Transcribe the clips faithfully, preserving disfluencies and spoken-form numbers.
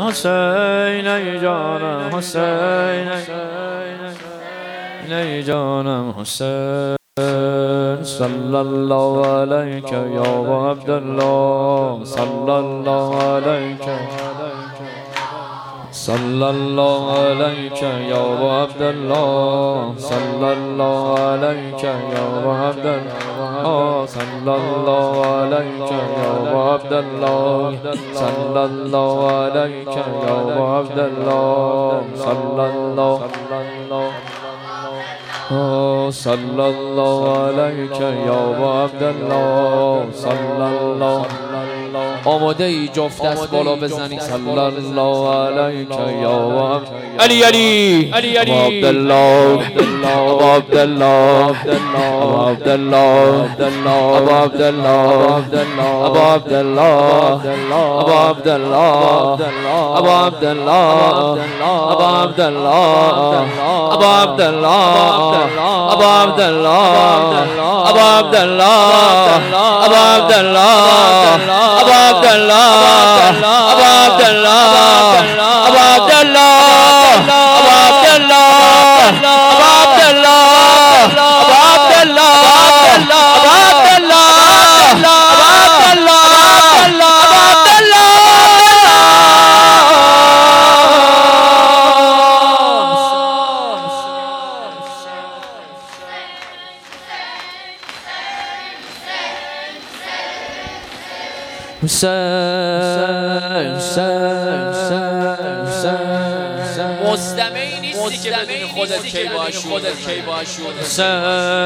حسین ای جانم حسین ای جانم حسین صلی الله علیک یا عبدالله صلی الله علیک صلی الله علیک یا عبدالله صلی الله علیک یا عبدالله صلی الله علیک یا عبدالله صلی الله علیک یا عبدالله صلی الله صلی الله علیک یا عبدالله صلی الله. آماده ای جفت دست بالا بزنی صلی الله علیک یا علی علی علی علی عبدالله عبدالله عبدالله ابو عبدالله ابو عبدالله ابو عبدالله ابو عبدالله ابو عبدالله ابو عبدالله ابو عبدالله ابو عبدالله ابو عبدالله ابو عبدالله ابو عبدالله ابو عبدالله ابو عبدالله ابو عبدالله ابو حسین مستمعی نیستی که بدونی خودت کی باشی حسین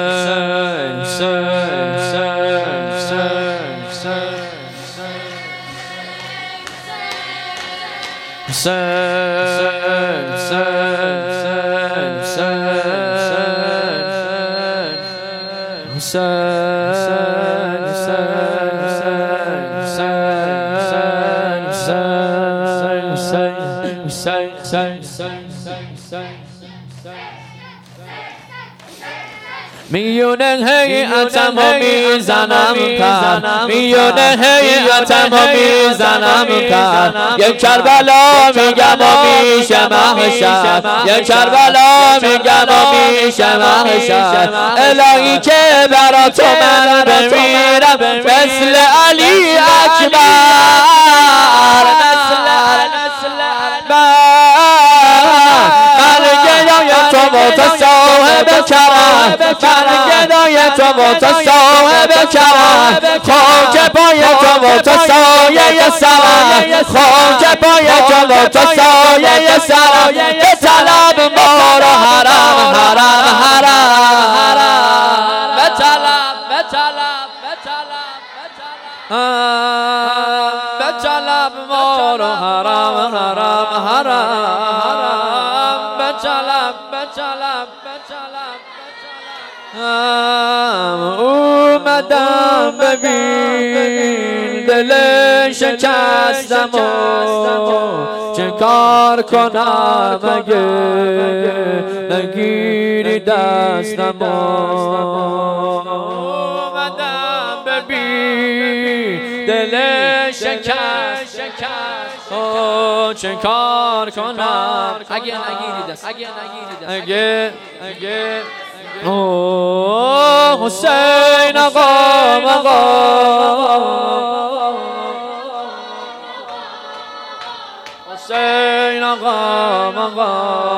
میونه هیئتم و میزنم کرد میونه هیئتم و میزنم کرد یک کربلا میگم و میشه محشر یک کربلا میگم و میشه محشر الهی که برا تو من بمیرم مثل علی اکبر تو صاحب کرم من گدای تو و تو صاحب کرم خاک پای تو و تو سایه سرم خاک پای تو و تو سایه سرم به طلب ما را حرم حرم حرم به طلب به طلب به طلب به طلب ما را حرم حرم حرم به طلب بچلم بچلم بچلم اومدم ببین دل شکستم و چه کار کنم اگه نگیری دستم اومدم ببین دل شکست او چه کار کنم اگه نگیری دست اگه نگیری دست اگه اگه او حسین آقا آقا حسین آقا آقا